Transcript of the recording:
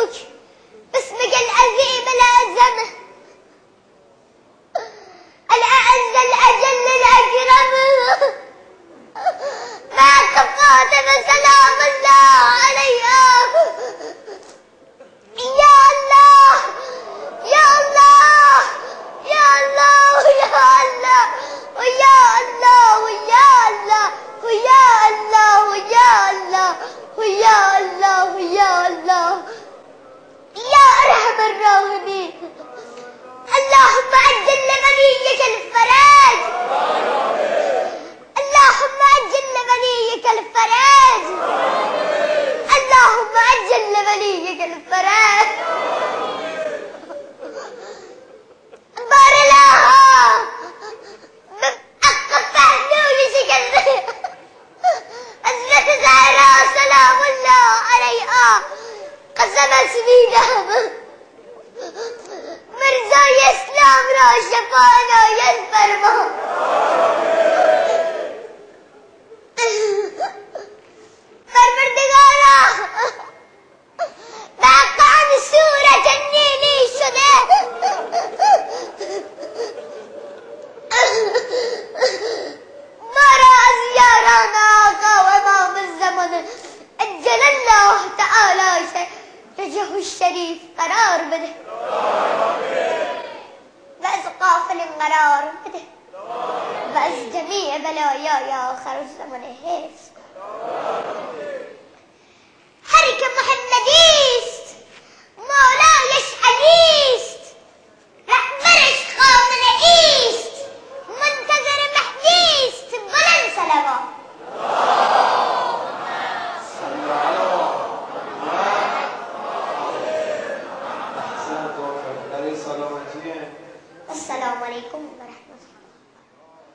مبروك باسمك العظيم الأعظم الأعز الأجل الأكرم مات فاطمة سلام الله عليها. يا الله يا الله يا الله يا الله ويا الله ويا الله ويا الله ويا الله ويا الله ويا الله يا أرحم الراحمين. اللهم عجل لغنيك الفرج اللهم عجل لغنيك الفرج اللهم عجل لغنيك الفرج. بار لها أقف فهمي شكل حضرت زهرا سلام الله عليها قسم سبيلها مرزای اسلام را شفا عنایت فرما. پروردگارا به حقان صورت نیلی شده ما را از یاران آقا و امام الزمان عجل الله تعالی رجه الشریف قرار بده و از قافل قرار بده و از جمیع بلایای آخر الزمان حفظ.